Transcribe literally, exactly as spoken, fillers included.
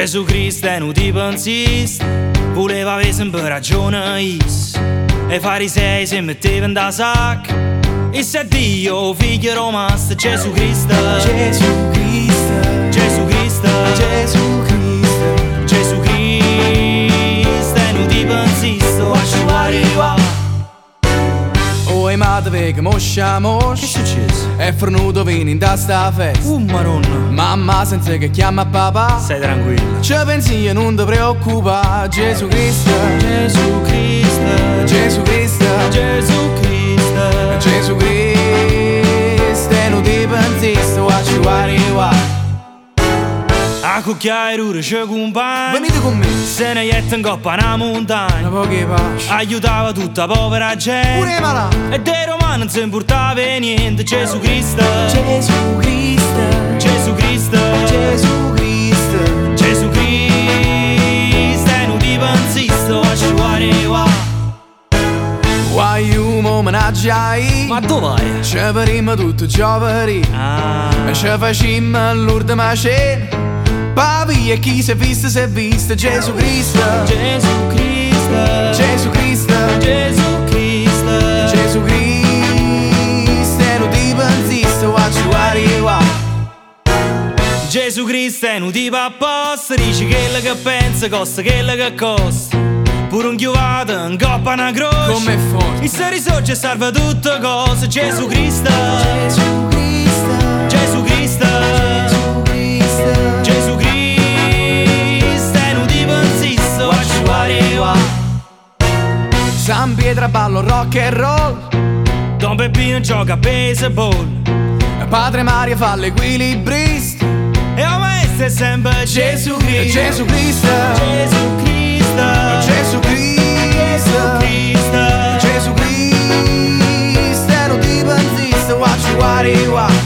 Gesù Cristo è un tipo insist, voleva avere sempre ragione is. E i farisei si mettevano da sacco, e se Dio figlio romasto Gesù Cristo, Gesù Cristo, Gesù Cristo, Gesù Cristo, Gesù Cristo è un tipo insist, watch what he wa. Oh, e madre che moscia moscia, Che è successo? è fornuto vino in da sta festa. Uh, maronna, Mamma senza che chiama papà, stai tranquillo. ci pensi io non ti preoccupa. Gesù Cristo, Gesù Cristo, Gesù Cristo, Gesù Cristo, Gesù Cristo è un tipo insist, watch what he wa. a cucchiaire ora c'è compagno, Venite con me, se ne jette in coppa una una montagna, poche pace, aiutava tutta povera gente, pure malà. e dei romani non si importava niente. Gesù Cristo, Gesù Cristo, Gesù Cristo, Gesù Cristo, Gesù Cristo è un tipo insisto, watch what he wa. Why you omenaggiai? Ma dove vai? Ci faremo tutto giovani, Ah, e ci facciamo l'urda macena. Papi e chi si è visto si è visto. Gesù Cristo, Gesù Cristo, Gesù Cristo, Gesù Cristo, Gesù Cristo è un tipo insiste, watch what he wa. Gesù Cristo è un tipo apposta, dice quello che pensa, costa quello che costa. Pure un chiuvato, un coppa una croce, Come forte, il se risorge salva tutte cose. Gesù Cristo, Gesù Cristo, Gesù Cristo, Gesù Cristo, Gesù Cristo è un tipo insisto, watch what he wa. San Pietro ballo rock and roll, Don Peppino gioca a baseball, Padre Mario fa l'equilibrista. e il maestro è sempre Gesù Cristo, Gesù Cristo, Gesù Cristo, Gesù Cristo, Cristo. Gesù Cristo è un tipo insiste, watch what he wa.